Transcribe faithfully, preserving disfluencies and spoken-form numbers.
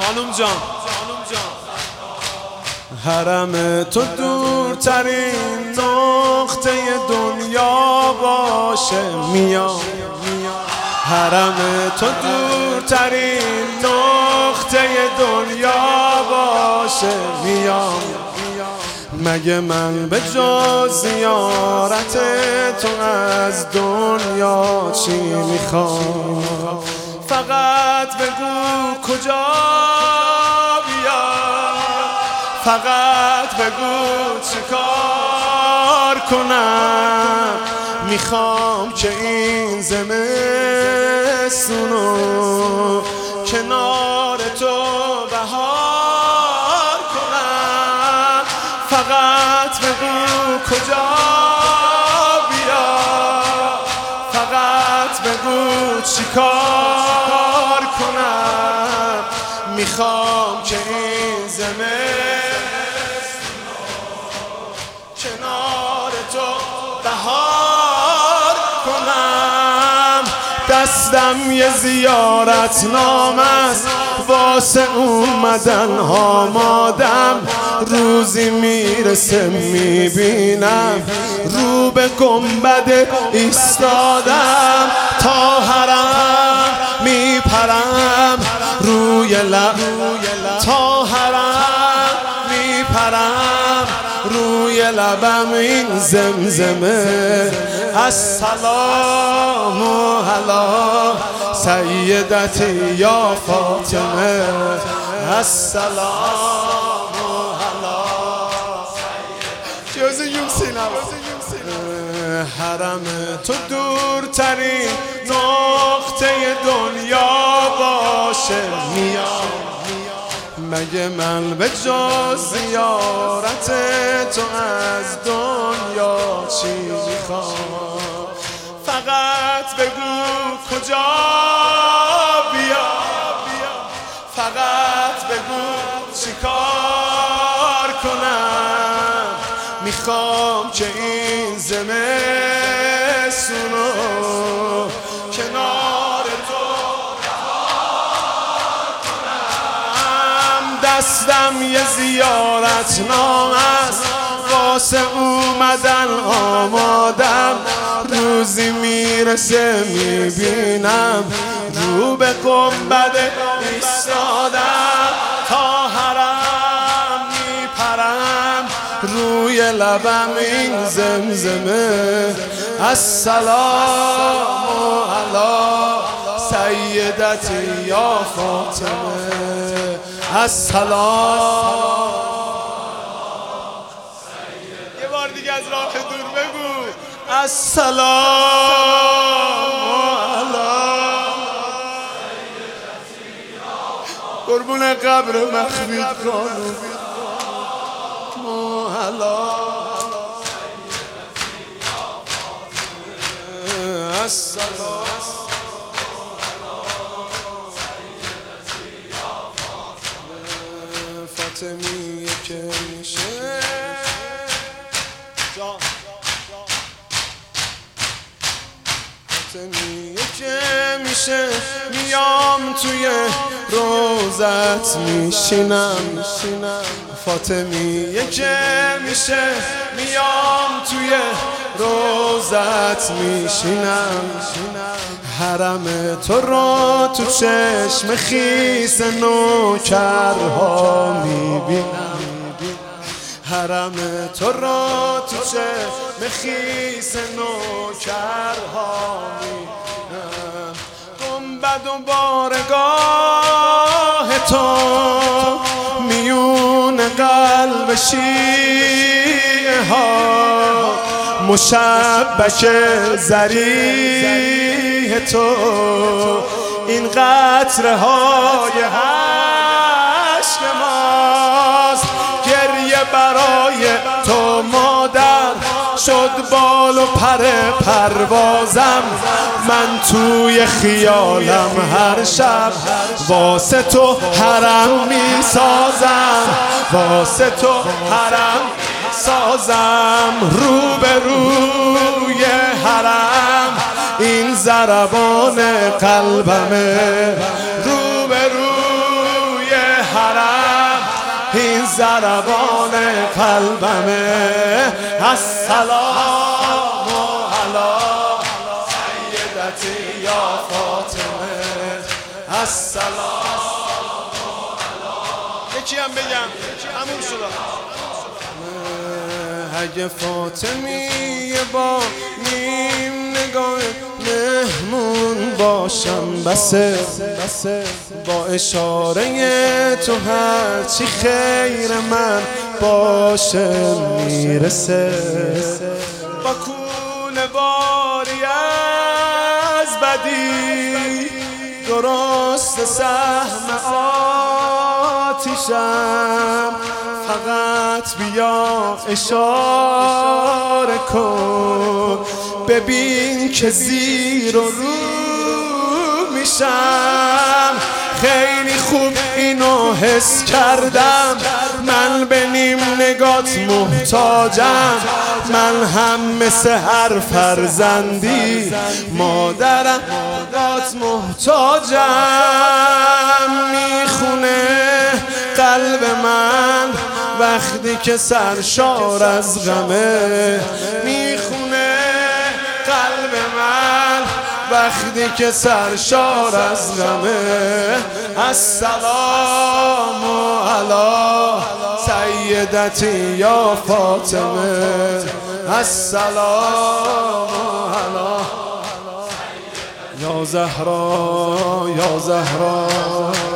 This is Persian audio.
خانم جان حرم تو دورترین نقطه دنیا باشه میام، حرم تو دورترین نقطه دنیا باشه میام. مگه من به جز زیارت تو از دنیا چی میخوام؟ فقط بگو کجا بیام، فقط بگو چیکار کنم. میخوام که این زمستونو کنار تو بهار کنم. فقط بگو کجا بیام، فقط بگو چیکار کنم. میخوام که این زمستونو کنار تو بهار کنم. دستم یه زیارت نامه است واسه اومدن آمادم. روزی میرسه میبینم رو به گنبد ایستادم. تا حرم میپرم روی لب، تا حرم میپرم روی لبم این زمزمه. السلام علی سیدتی یا فاطمه، السلام علی سیدتی. حرم تو دورترین نقطه دنیا باشه میام. مگه من به جز زیارت تو از دنیا چی میخوام؟ فقط بگو کجا بیام، فقط بگو چیکار کنم. میخوام که این زمستونو کنار تو بهار کنم. دستم یه زیارت نامه است واسه اومدن آمادم. روزی میرسه میبینم رو به گنبد ایستادم. تا حرم میپرم روی لبم این زمزمه. السلام علی سیدتی یا فاطمه، السلام. یه بار دیگه از راه دور بگو السلام علی قربون قبر مخفی خانم السلام. فاطمیه که میشه فاطمیه که میشه میام توی روزت میشینم. فاطمیه که میشه میام توی روزت میشینم. حرم تو رو تو چشم خیس نوکرها میبینم. حرم تو رو تو چشم خیس نوکرها میبینم. گنبد و بارگاه تو میون قلب شیعه ها. مشبک ذریح تو این قطره های اشک ماست. گریه برای تو مادر شد بال و پر پروازم. من توی خیالم هر شب واسه تو حرم میسازم، واسه تو حرم سازم. رو به روی حرم این ضربان قلبمه. رو به روی ضربان قلبمه. السلام علی سیدتی یا فاطمه، السلام علی. یکی هم بگم همون شده. اگه فاطمی با نیم نگاه مهمون باشم بسه، با اشاره تو هرچی خیر من باشه میرسه. با کول باری از بدی درست سهم آتیشم، فقط بیا اشاره کن ببین که زیر و رو میشم. خیلی خوب اینو حس کردم، من به نیم نگات محتاجم. من هم مثل هر فرزندی مادرم دات محتاجم. میخونه قلب من وقتی که سرشار از غمه، میخونه قلب من وقتی که سرشار از غمه. السلام علی سیدتی یا فاطمه، السلام علی یا زهرا یا زهرا.